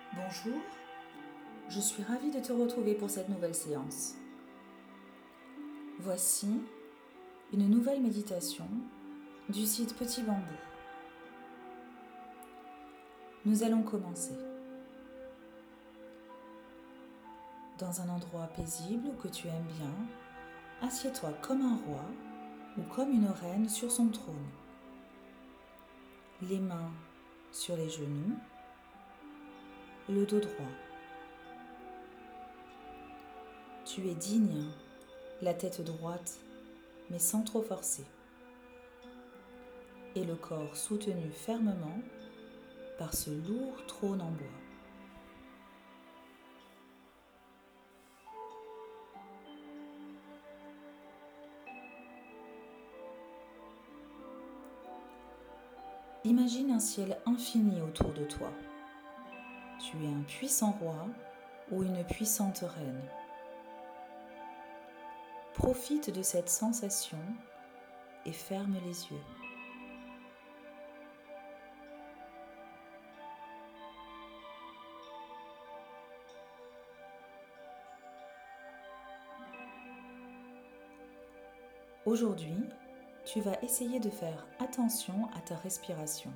Bonjour, je suis ravie de te retrouver pour cette nouvelle séance. Voici une nouvelle méditation du site Petit Bambou. Nous allons commencer. Dans un endroit paisible que tu aimes bien, assieds-toi comme un roi ou comme une reine sur son trône. Les mains sur les genoux, le dos droit. Tu es digne, la tête droite, mais sans trop forcer. Et le corps soutenu fermement par ce lourd trône en bois. Imagine un ciel infini autour de toi. Tu es un puissant roi ou une puissante reine. Profite de cette sensation et ferme les yeux. Aujourd'hui, tu vas essayer de faire attention à ta respiration.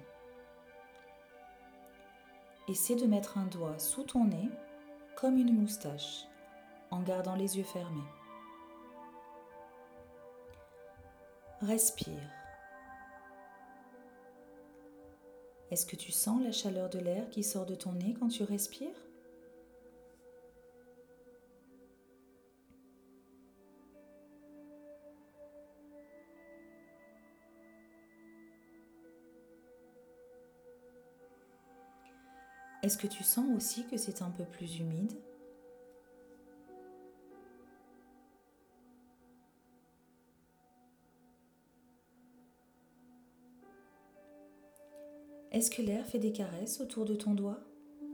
Essaie de mettre un doigt sous ton nez comme une moustache, en gardant les yeux fermés. Respire. Est-ce que tu sens la chaleur de l'air qui sort de ton nez quand tu respires ? Est-ce que tu sens aussi que c'est un peu plus humide ? Est-ce que l'air fait des caresses autour de ton doigt ?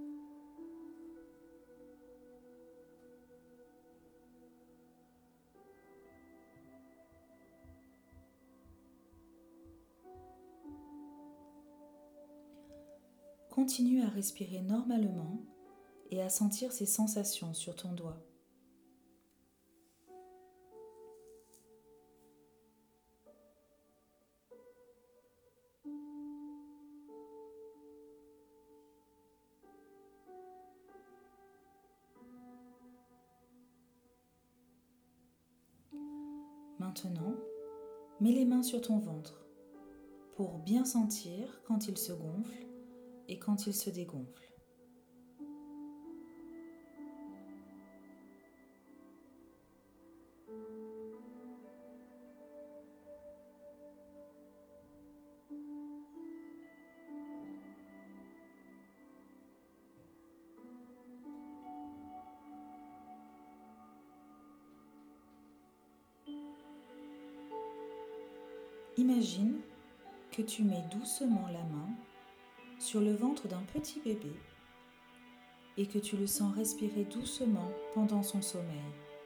Continue à respirer normalement et à sentir ces sensations sur ton doigt. Maintenant, mets les mains sur ton ventre pour bien sentir quand il se gonfle et quand il se dégonfle. Imagine que tu mets doucement la main sur le ventre d'un petit bébé et que tu le sens respirer doucement pendant son sommeil.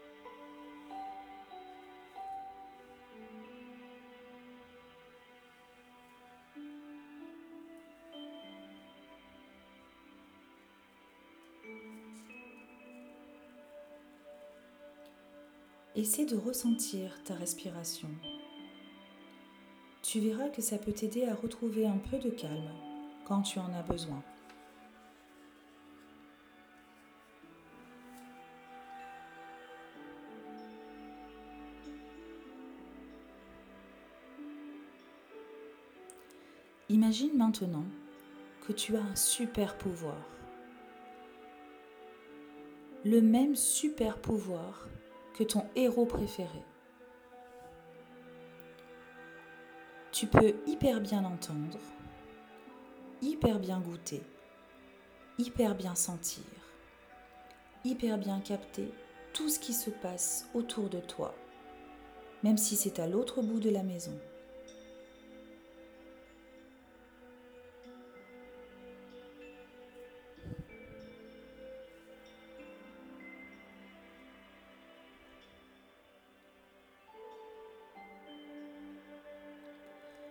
Essaie de ressentir ta respiration. Tu verras que ça peut t'aider à retrouver un peu de calme quand tu en as besoin. Imagine maintenant que tu as un super pouvoir. Le même super pouvoir que ton héros préféré. Tu peux hyper bien entendre, hyper bien goûter, hyper bien sentir, hyper bien capter tout ce qui se passe autour de toi, même si c'est à l'autre bout de la maison.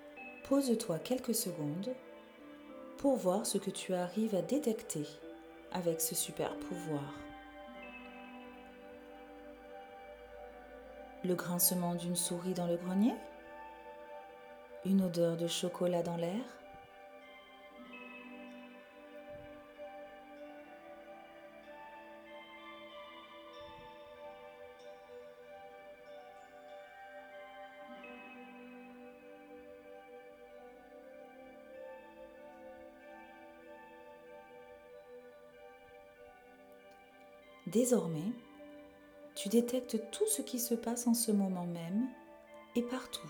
Pose-toi quelques secondes pour voir ce que tu arrives à détecter avec ce super pouvoir. Le grincement d'une souris dans le grenier? Une odeur de chocolat dans l'air? Désormais, tu détectes tout ce qui se passe en ce moment même et partout.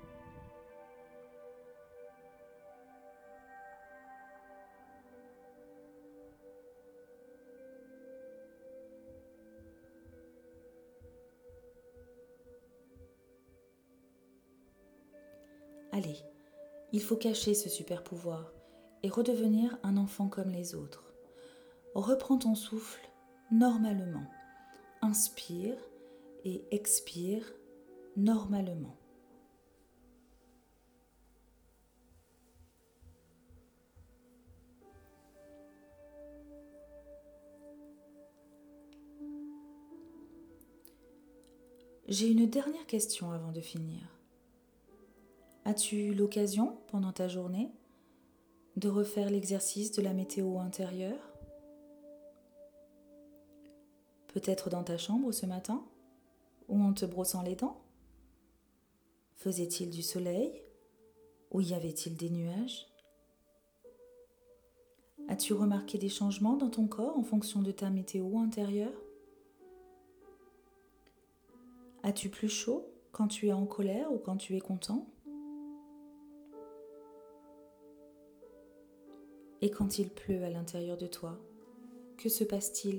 Allez, il faut cacher ce super pouvoir et redevenir un enfant comme les autres. Reprends ton souffle normalement. Inspire et expire normalement. J'ai une dernière question avant de finir. As-tu eu l'occasion, pendant ta journée, de refaire l'exercice de la météo intérieure? Peut-être dans ta chambre ce matin, ou en te brossant les dents? Faisait-il du soleil, ou y avait-il des nuages? As-tu remarqué des changements dans ton corps en fonction de ta météo intérieure? As-tu plus chaud quand tu es en colère ou quand tu es content? Et quand il pleut à l'intérieur de toi, que se passe-t-il?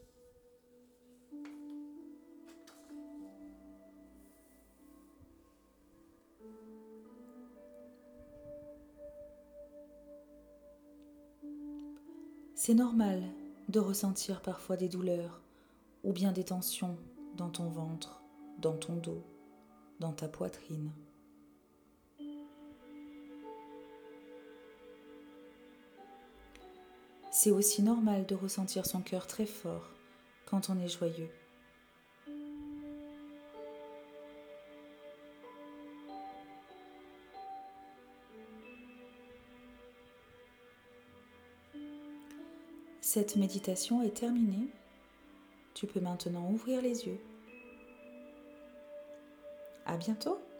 C'est normal de ressentir parfois des douleurs ou bien des tensions dans ton ventre, dans ton dos, dans ta poitrine. C'est aussi normal de ressentir son cœur très fort quand on est joyeux. Cette méditation est terminée. Tu peux maintenant ouvrir les yeux. À bientôt!